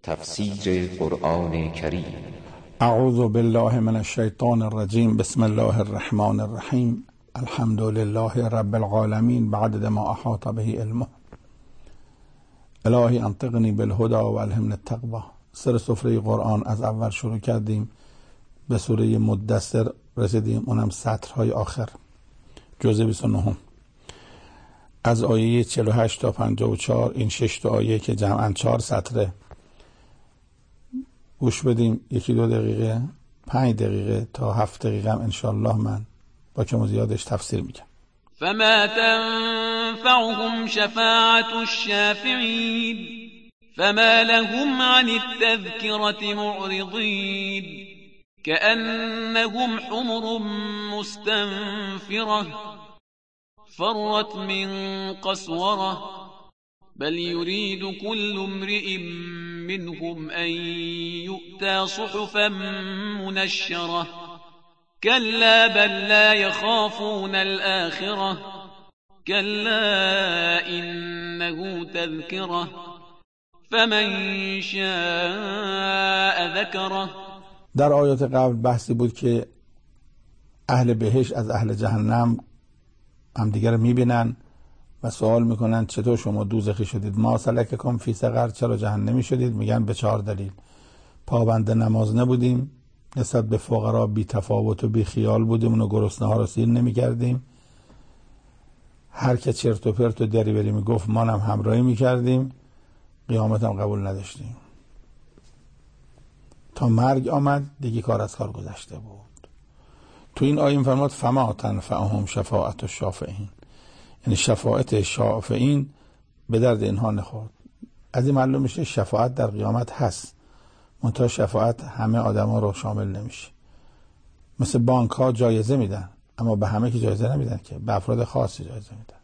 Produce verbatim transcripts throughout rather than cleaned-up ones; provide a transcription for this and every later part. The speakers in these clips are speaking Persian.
تفسیر قرآن کریم. اعوذ بالله من الشیطان الرجیم. بسم الله الرحمن الرحیم. الحمد لله رب العالمین بعدد ما احاط به علمه. الهی انطقنی بالهدى و الهمنی التقوی. سر سفره قرآن از اول شروع کردیم، به سوره مدثر رسیدیم، اونم سطرهای آخر، جزء بیست و نه، از آیه چهل و هشت تا پنجاه و چهار. این شش تا آیه که جمعاً چهار سطره گوش بدیم. یکی دو دقیقه، پنج دقیقه تا هفت دقیقه هم انشالله من با کم و زیادش تفسیر میگم. فما تنفعهم شفاعة الشافعين فما لهم عن التذكرة معرضين كأنهم حمر مستنفرة فرت من قسورة بل يريد كل امرئ منهم أن يؤتى صحفا منشرة كلا بل لا يخافون الآخرة كلا إنه تذكرة فمن شاء ذكره. در آیات قبل بحثی بود که اهل بهشت از اهل جهنم همدیگر میبینن و سوال میکنن چطور شما دوزخی شدید؟ ما سلککم فی سقر، چرا جهنمی شدید؟ میگن به چهار دلیل: پابند نماز نبودیم، نسبت به فقرا بی تفاوت و بی خیال بودیم، اونو گرسنه ها رو سیر نمیکردیم، هر که چرت و پرت و دریوری میگفت ما هم همراهی میکردیم، قیامت هم قبول نداشتیم. تا مرگ آمد دیگه کار از کار گذشته بود. تو این آیه فرمود فما تنفعهم شفاعت الشافعین، یعنی شفاعت شافعین به درد اینها نخورد. از این معلوم میشه شفاعت در قیامت هست، منتها شفاعت همه آدما رو شامل نمیشه. مثل بانک ها جایزه میدن، اما به همه که جایزه نمیدن، که به افراد خاصی جایزه میدن.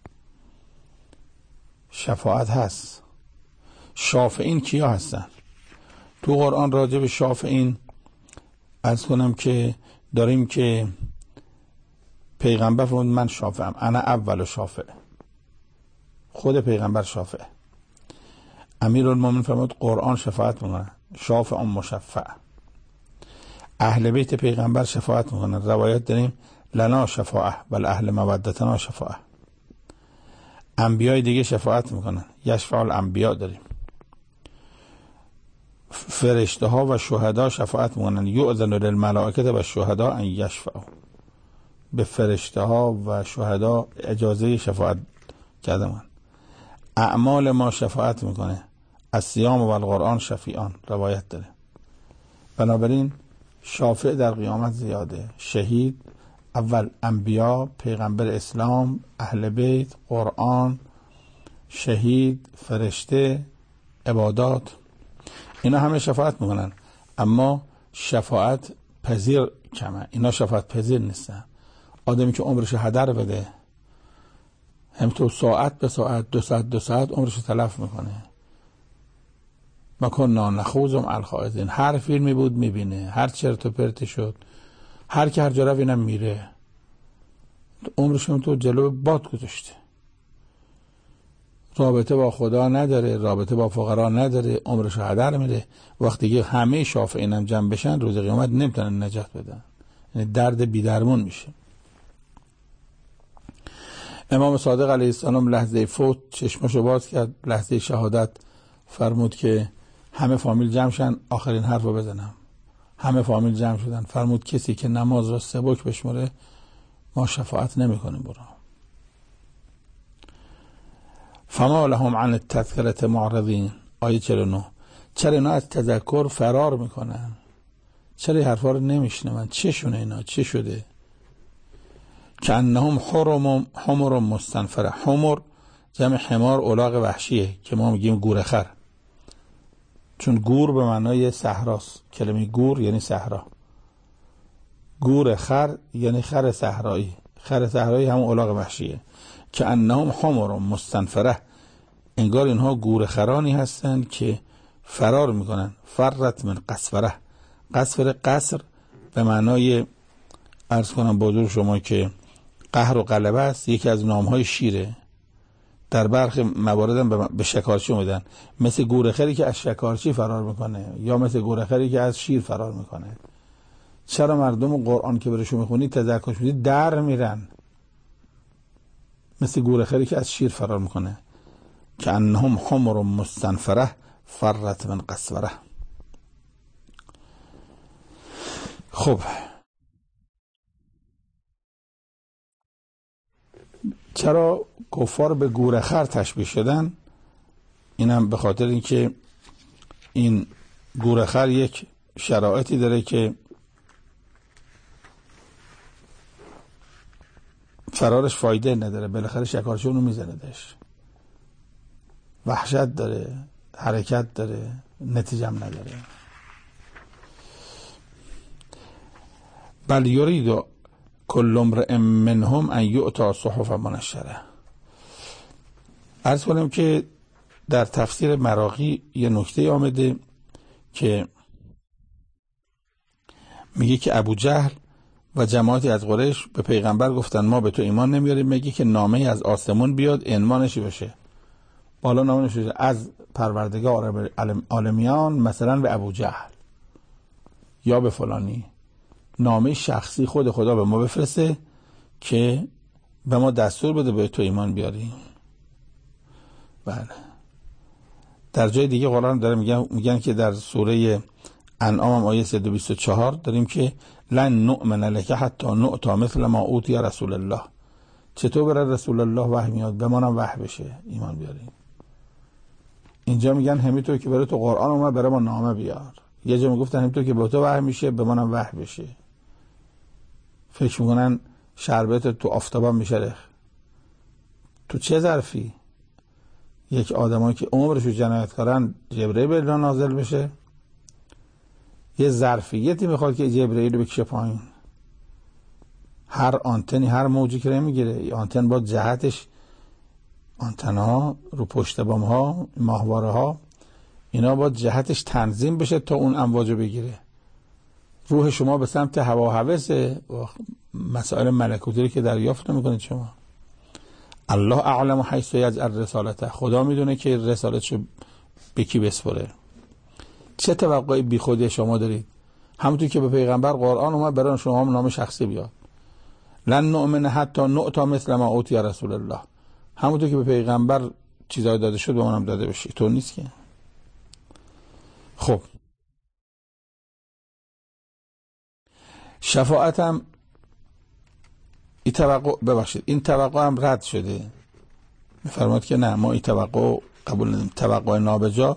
شفاعت هست. شافعین کیا هستن؟ تو قرآن راجع به شافعین عرض کنم که داریم که پیغمبر فرمود من شافعم، انا اول شافع. خود پیغمبر شافع. امیرالمومنین فرمود قرآن شفاعت میکنه، شافع مشفع. اهل بیت پیغمبر شفاعت میکنه. روایت داریم لنا شفاعه بل اهل مودتنا شفاعه. انبیای دیگه شفاعت میکنن، یشفع الانبیا داریم. فرشته ها و شهدا شفاعت میکنن، یؤذن للملائکه و الشهدا ان یشفعوا. به فرشته ها و شهدا اجازه شفاعت کردن. اعمال ما شفاعت میکنه، الصیام و القرآن شفیعان، روایت داره. بنابراین شافع در قیامت زیاده. شهید، اول انبیا، پیغمبر اسلام، اهل بیت، قرآن، شهید، فرشته، عبادات، اینا همه شفاعت میکنن. اما شفاعت پذیر کمه، اینا شفاعت پذیر نیستن. آدمی که عمرش هدر بده، همینطور ساعت به ساعت، دو ساعت دو ساعت عمرش تلف میکنه. ما کنا نخوض مع الخائضین، هر فیلمی بود میبینه، هر چرت و پرتی شد، هر که هر جا رفت اینم میره، عمرش همینطور جلو باد گذاشته. رابطه با خدا نداره، رابطه با فقرا نداره، عمرش هدر میره. وقتی که همه شافعین هم جمع بشن روز قیامت نمیتونن نجات بدن، یعنی درد بیدرمون میشه. امام صادق علیه السلام لحظه فوت چشمشو باز کرد، لحظه شهادت فرمود که همه فامیل جمع شن آخرین حرف رو بزنم. همه فامیل جمع شدن. فرمود کسی که نماز را سبک بشمره ما شفاعت نمی کنیم برا. فما لهم عن التذکرة معرضین، آیه چهل و نه. چرا اینا از تذکر فرار میکنن؟ چرا حرفا رو نمیشنون؟ چه شونه اینا؟ چه شده؟ کأنهم حرم حمر مستنفره. حمر جمع حمار الاغ وحشیه که ما میگیم گورخر، چون گور به معنای صحراست. کلمه گور یعنی صحرا. گور خر یعنی خر صحرایی. خر صحرایی همون الاغ وحشیه. کأنهم حمر مستنفره، انگار اینها گورخرانی هستند که فرار میکنن. فرت من قسوره. قسوره قصر به معنای عرض کنم بازور شما که قهر و غلبه است، یکی از نامهای شیره. در برخی موارد هم به شکارچی میدن، مثل گورخری که از شکارچی فرار میکنه یا مثل گورخری که از شیر فرار میکنه. چرا مردم قرآن که برشون میخونی تذکرش میدی در میرن، مثل گورخری که از شیر فرار میکنه. که انهم حمر مستنفره فرت من قسوره. خب چرا کفار به گورخر تشبیه شدن؟ اینم به خاطر اینکه این گورخر یک شرایطی داره که فرارش فایده نداره، بالاخره شکارچی اونو میزندش. وحشت داره، حرکت داره، نتیجه هم نداره. بل یرید کل امرئ منهم ان یؤتی صحف منشره. عرض کنم که در تفسیر مراغی یه نکته آمده که میگه که ابو جهل و جماعتی از قریش به پیغمبر گفتن ما به تو ایمان نمیاریم میگه که نامه از آسمون بیاد عنوانش بشه، بالا نامه بشه از پروردگار عالمیان مثلا به ابو جهل یا به فلانی، نامه شخصی خود خدا به ما بفرسته که به ما دستور بده به تو ایمان بیاریم. بله. در جای دیگه قرآن داره میگن میگن که در سوره انعام آیه صد و بیست و چهار داریم که لن نؤمن لک حتی نؤتی مثل ما اوتی رسول الله. چطور برای رسول الله وحی میاد به ما هم وحی بشه ایمان بیاریم. اینجا میگن همینطور که برای تو قرآن اومد برای ما نامه بیار. یه جا میگفتن همینطور که به تو وحی میشه به ما هم وحی بشه. فکر میکنن شربت تو آفتابم میشه تو چه ظرفی؟ یک آدمایی که عمرشو جنایت کردن جبرئیل به نازل بشه؟ یه ظرفیتی میخواد که جبرئیل رو بکشه پایین. هر آنتنی هر موجی که میگیره آنتن با جهتش، آنتنها رو پشت بام ها ماهواره ها اینا با جهتش تنظیم بشه تا اون امواجو بگیره. روح شما به سمت هوا و هوس مسائل ملکوتی که دریافت نمیکنید شما. الله اعلم حیث یجعل رسالته. خدا میدونه که رسالتشو به کی بسپره. چه توقعی بی خودی شما دارید؟ همونطور که به پیغمبر قرآن اومد برای شما هم نام شخصی بیاد. لن نؤمن حتی نؤتی مثل ما اوتی رسول الله. همونطور که به پیغمبر چیزای داده شد به منم داده بشه. تو نیست که. خب شفاعت هم این توقع ببخشید این توقع هم رد شده. میفرماد که نه ما این توقع قبول نداریم، توقع نابجا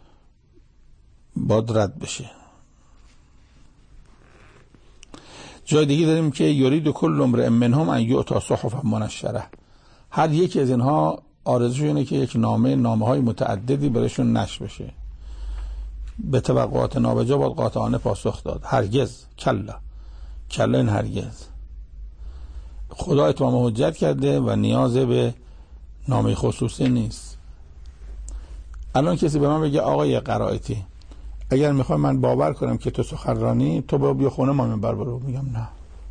باید رد بشه. جای دیگه داریم که یرید کل امرئ منهم ان یؤتی صحف منشره. هر یکی از اینها آرزوش اینه که یک نامه نامه های متعددی برشون نشر بشه. به توقعات نابجا باید قاطعانه پاسخ داد. هرگز، کلا کلا این هرگز. خدا اتمام حجت کرده و نیاز به نامه خصوصی نیست. الان کسی به من بگه آقای قرائتی اگر میخوای من باور کنم که تو سخنرانی تو با بیا خونه ما منبر برو، میگم نه،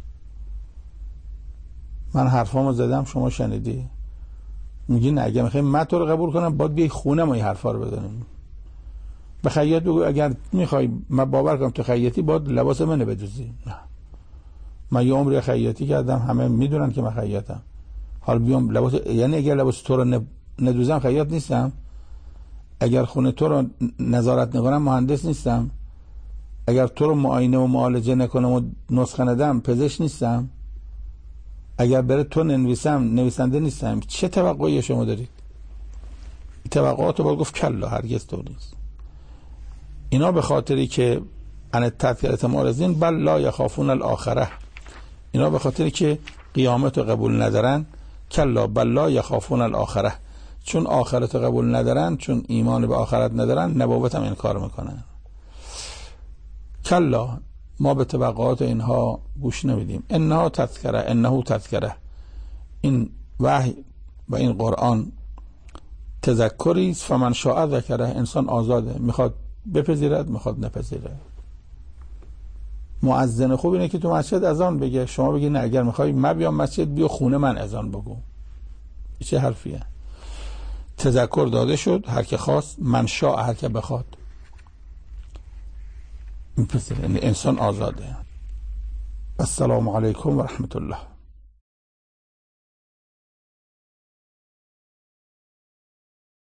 من حرفامو زدم شما شنیدی. میگی نه اگر میخوای من تو رو قبول کنم باید بیای خونه ما این حرفا رو بدونیم. به خیاط بگو اگر میخوای من باور کنم تو خیاطی باید لباس منو بدوزی. نه، من یه عمری خیاطی کردم همه میدونن که من خیاطم. حالا بیام لباس، یعنی اگر لباس تو رو ندوزم خیاط نیستم؟ اگر خونه تو رو نظارت نکنم مهندس نیستم؟ اگر تو رو معاینه و معالجه نکنم و نسخه ندم پزشک نیستم؟ اگر بره تو ننویسم نویسنده نیستم؟ چه توقعی شما دارید؟ این توقعات رو باید گفت کلا هرگز تو نیست. اینا به خاطری که ان تذکرة معرضین بل لا یخافون الاخره، اینا به خاطری که قیامت رو قبول ندارن. کلا بل لا یخافون الاخره، چون آخرت رو قبول ندارن، چون ایمان به آخرت ندارن نبوت هم انکار میکنن. کلا ما به توقعات اینها گوش نمیدیم. انها تذکره انه تذکره، این وحی و این قرآن تذکری است. فمن شاء ذکره، انسان آزاده، میخواد بپذیرد میخواد نپذیرد. مؤذن خوب اینه که تو مسجد اذان بگه، شما بگی نه اگر میخوای من بیام مسجد بیا خونه من اذان بگو. چه حرفیه؟ تذکر داده شد، هر که خواست، من شاء، هر که بخواد. این پسر، یعنی انسان آزاده. السلام علیکم و رحمت الله.